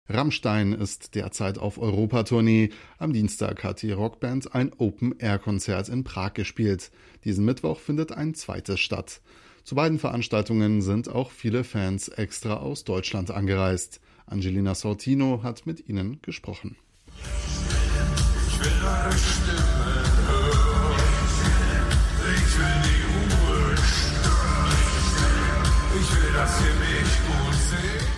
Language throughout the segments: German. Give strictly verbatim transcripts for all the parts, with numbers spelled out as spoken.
Rammstein ist derzeit auf Europatournee. Am Dienstag hat die Rockband ein Open-Air-Konzert in Prag gespielt. Diesen Mittwoch findet ein zweites statt. Zu beiden Veranstaltungen sind auch viele Fans extra aus Deutschland angereist. Angelina Sortino hat mit ihnen gesprochen. Ich will eure Stimme hören. Ich will die Ruhe stören. Ich will, dass ihr mich gut seht.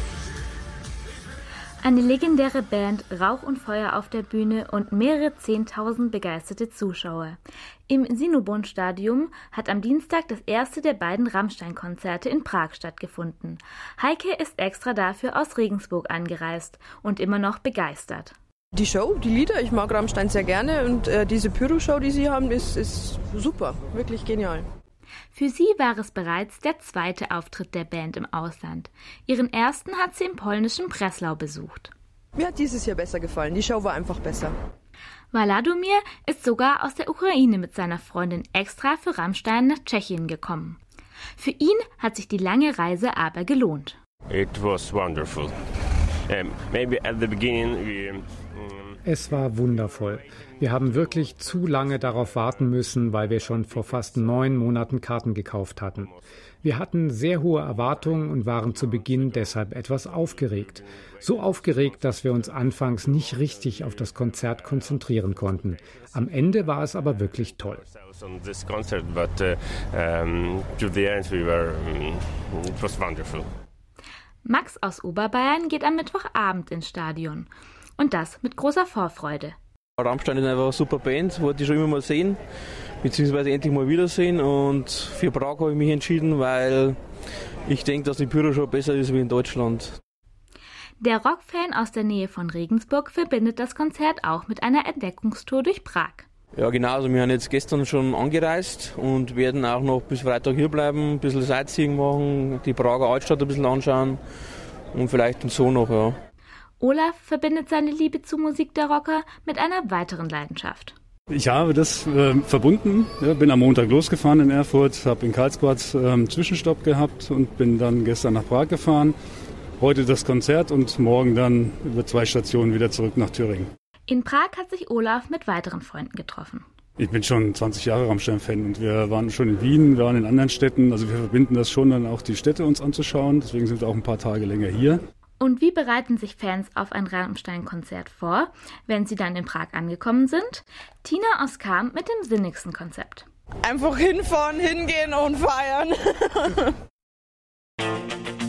Eine legendäre Band, Rauch und Feuer auf der Bühne und mehrere Zehntausend begeisterte Zuschauer. Im Sinubon-Stadion hat am Dienstag das erste der beiden Rammstein-Konzerte in Prag stattgefunden. Heike ist extra dafür aus Regensburg angereist und immer noch begeistert. Die Show, die Lieder, ich mag Rammstein sehr gerne und äh, diese Pyro-Show, die sie haben, ist, ist super, wirklich genial. Für sie war es bereits der zweite Auftritt der Band im Ausland. Ihren ersten hat sie im polnischen Breslau besucht. Mir hat dieses Jahr besser gefallen, die Show war einfach besser. Wladimir ist sogar aus der Ukraine mit seiner Freundin extra für Rammstein nach Tschechien gekommen. Für ihn hat sich die lange Reise aber gelohnt. It was wonderful. Um, maybe at the beginning we, um Es war wundervoll. Wir haben wirklich zu lange darauf warten müssen, weil wir schon vor fast neun Monaten Karten gekauft hatten. Wir hatten sehr hohe Erwartungen und waren zu Beginn deshalb etwas aufgeregt. So aufgeregt, dass wir uns anfangs nicht richtig auf das Konzert konzentrieren konnten. Am Ende war es aber wirklich toll. Max aus Oberbayern geht am Mittwochabend ins Stadion. Und das mit großer Vorfreude. Rammstein ist einfach eine super Band, wollte ich schon immer mal sehen, beziehungsweise endlich mal wiedersehen. Und für Prag habe ich mich entschieden, weil ich denke, dass die Pyro-Show besser ist wie in Deutschland. Der Rockfan aus der Nähe von Regensburg verbindet das Konzert auch mit einer Entdeckungstour durch Prag. Ja genau, also wir haben jetzt gestern schon angereist und werden auch noch bis Freitag hier bleiben, ein bisschen Sightseeing machen, die Prager Altstadt ein bisschen anschauen und vielleicht so noch, ja. Olaf verbindet seine Liebe zur Musik der Rocker mit einer weiteren Leidenschaft. Ich habe das äh, verbunden, ja, bin am Montag losgefahren in Erfurt, habe in Karlsbad äh, einen Zwischenstopp gehabt und bin dann gestern nach Prag gefahren. Heute das Konzert und morgen dann über zwei Stationen wieder zurück nach Thüringen. In Prag hat sich Olaf mit weiteren Freunden getroffen. Ich bin schon zwanzig Jahre Rammstein-Fan und wir waren schon in Wien, wir waren in anderen Städten. Also wir verbinden das schon dann auch, die Städte uns anzuschauen. Deswegen sind wir auch ein paar Tage länger hier. Und wie bereiten sich Fans auf ein Rammstein-Konzert vor, wenn sie dann in Prag angekommen sind? Tina aus Cham mit dem sinnigsten Konzept. Einfach hinfahren, hingehen und feiern.